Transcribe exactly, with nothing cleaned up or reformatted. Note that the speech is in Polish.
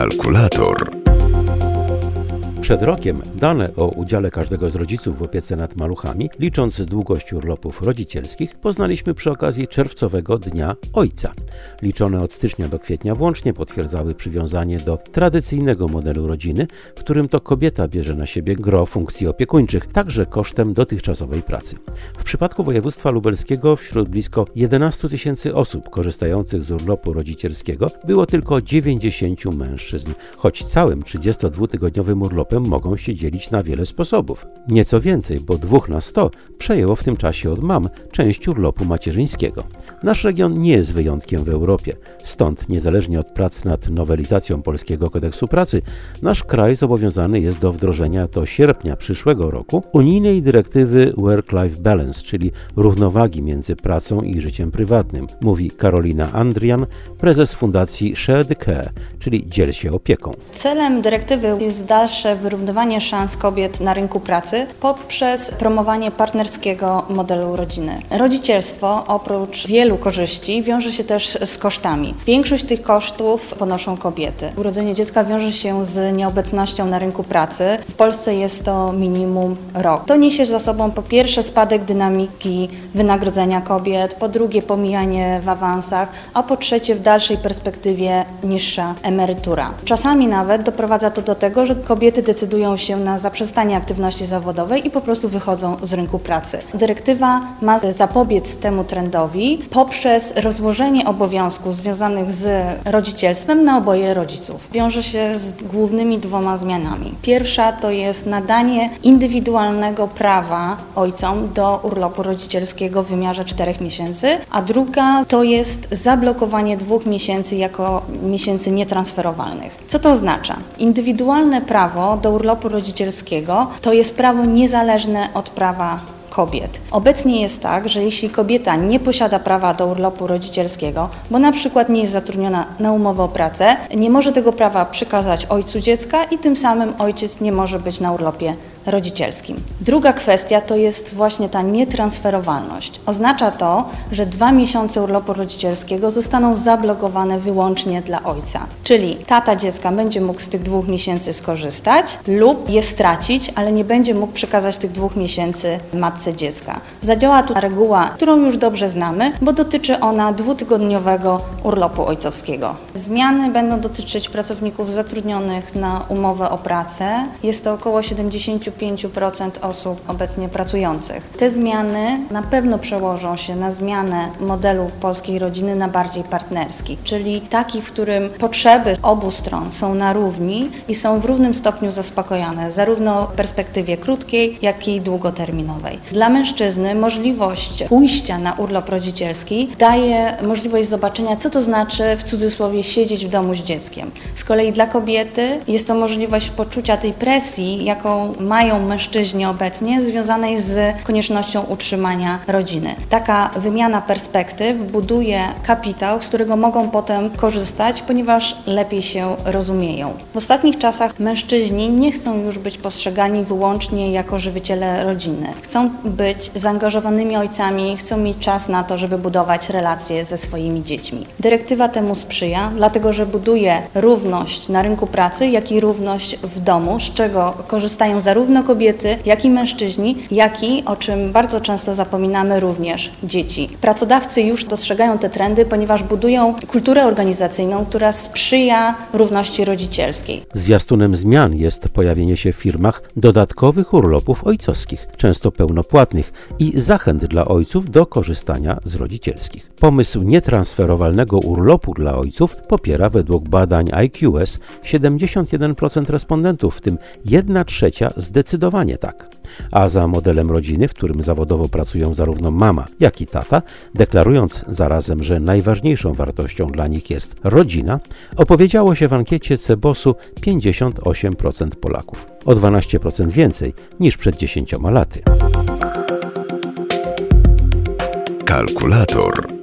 Kalkulator. Przed rokiem dane o udziale każdego z rodziców w opiece nad maluchami, licząc długość urlopów rodzicielskich, poznaliśmy przy okazji czerwcowego Dnia Ojca. Liczone od stycznia do kwietnia włącznie potwierdzały przywiązanie do tradycyjnego modelu rodziny, w którym to kobieta bierze na siebie gros funkcji opiekuńczych, także kosztem dotychczasowej pracy. W przypadku województwa lubelskiego wśród blisko jedenastu tysięcy osób korzystających z urlopu rodzicielskiego było tylko dziewięćdziesięciu mężczyzn, choć całym trzydziestodwutygodniowym urlopem mogą się dzielić na wiele sposobów. Nieco więcej, bo dwóch na sto przejęło w tym czasie od mam część urlopu macierzyńskiego. Nasz region nie jest wyjątkiem w Europie, stąd niezależnie od prac nad nowelizacją Polskiego Kodeksu Pracy, nasz kraj zobowiązany jest do wdrożenia do sierpnia przyszłego roku unijnej dyrektywy Work-Life Balance, czyli równowagi między pracą i życiem prywatnym, mówi Karolina Andrian, prezes fundacji Share the Care, czyli Dziel się opieką. Celem dyrektywy jest dalsze wyrównywanie szans kobiet na rynku pracy poprzez promowanie partnerskiego modelu rodziny. Rodzicielstwo oprócz wielu korzyści wiąże się też z kosztami. Większość tych kosztów ponoszą kobiety. Urodzenie dziecka wiąże się z nieobecnością na rynku pracy. W Polsce jest to minimum rok. To niesie za sobą po pierwsze spadek dynamiki wynagrodzenia kobiet, po drugie pomijanie w awansach, a po trzecie w dalszej perspektywie niższa emerytura. Czasami nawet doprowadza to do tego, że kobiety decydują się na zaprzestanie aktywności zawodowej i po prostu wychodzą z rynku pracy. Dyrektywa ma zapobiec temu trendowi poprzez rozłożenie obowiązków związanych z rodzicielstwem na oboje rodziców. Wiąże się z głównymi dwoma zmianami. Pierwsza to jest nadanie indywidualnego prawa ojcom do urlopu rodzicielskiego w wymiarze czterech miesięcy, a druga to jest zablokowanie dwóch miesięcy jako miesięcy nietransferowalnych. Co to oznacza? Indywidualne prawo do urlopu rodzicielskiego to jest prawo niezależne od prawa kobiet. Obecnie jest tak, że jeśli kobieta nie posiada prawa do urlopu rodzicielskiego, bo na przykład nie jest zatrudniona na umowę o pracę, nie może tego prawa przekazać ojcu dziecka i tym samym ojciec nie może być na urlopie rodzicielskim. Druga kwestia to jest właśnie ta nietransferowalność. Oznacza to, że dwa miesiące urlopu rodzicielskiego zostaną zablokowane wyłącznie dla ojca. Czyli tata dziecka będzie mógł z tych dwóch miesięcy skorzystać lub je stracić, ale nie będzie mógł przekazać tych dwóch miesięcy matce dziecka. Zadziała tu reguła, którą już dobrze znamy, bo dotyczy ona dwutygodniowego urlopu ojcowskiego. Zmiany będą dotyczyć pracowników zatrudnionych na umowę o pracę. Jest to około siedemdziesiąt pięć procent osób obecnie pracujących. Te zmiany na pewno przełożą się na zmianę modelu polskiej rodziny na bardziej partnerski, czyli taki, w którym potrzeby obu stron są na równi i są w równym stopniu zaspokojone, zarówno w perspektywie krótkiej, jak i długoterminowej. Dla mężczyzny możliwość pójścia na urlop rodzicielski daje możliwość zobaczenia, co to znaczy w cudzysłowie siedzieć w domu z dzieckiem. Z kolei dla kobiety jest to możliwość poczucia tej presji, jaką mają mężczyźni obecnie, związanej z koniecznością utrzymania rodziny. Taka wymiana perspektyw buduje kapitał, z którego mogą potem korzystać, ponieważ lepiej się rozumieją. W ostatnich czasach mężczyźni nie chcą już być postrzegani wyłącznie jako żywiciele rodziny. Chcą być zaangażowanymi ojcami, chcą mieć czas na to, żeby budować relacje ze swoimi dziećmi. Dyrektywa temu sprzyja, dlatego że buduje równość na rynku pracy, jak i równość w domu, z czego korzystają zarówno kobiety, jak i mężczyźni, jak i, o czym bardzo często zapominamy, również dzieci. Pracodawcy już dostrzegają te trendy, ponieważ budują kulturę organizacyjną, która sprzyja równości rodzicielskiej. Zwiastunem zmian jest pojawienie się w firmach dodatkowych urlopów ojcowskich, często pełnopłatnych i zachęt dla ojców do korzystania z rodzicielskich. Pomysł nietransferowalnego urlopu dla ojców popiera według badań I Q S siedemdziesiąt jeden procent respondentów, w tym jedna trzecia zdecydowanie tak. A za modelem rodziny, w którym zawodowo pracują zarówno mama, jak i tata, deklarując zarazem, że najważniejszą wartością dla nich jest rodzina, opowiedziało się w ankiecie Cebosu pięćdziesiąt osiem procent Polaków. O dwanaście procent więcej niż przed dziesięcioma laty. Kalkulator.